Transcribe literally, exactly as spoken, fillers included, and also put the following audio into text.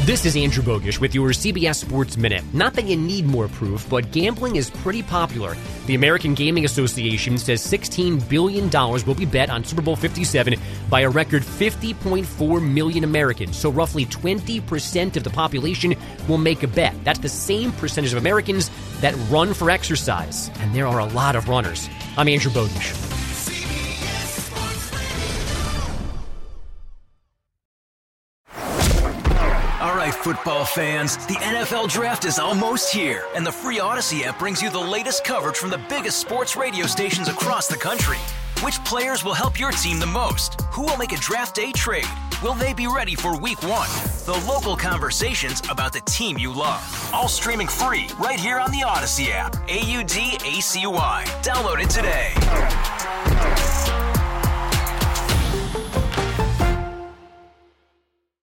This is Andrew Bogish with your C B S Sports Minute. Not that you need more proof, but gambling is pretty popular. The American Gaming Association says sixteen billion dollars will be bet on Super Bowl fifty-seven by a record fifty point four million Americans. So roughly twenty percent of the population will make a bet. That's the same percentage of Americans that run for exercise. And there are a lot of runners. I'm Andrew Bogish. Football fans, the N F L Draft is almost here, and the free Odyssey app brings you the latest coverage from the biggest sports radio stations across the country. Which players will help your team the most? Who will make a draft day trade? Will they be ready for week one? The local conversations about the team you love. All streaming free right here on the Odyssey app. A U D A C Y. Download it today.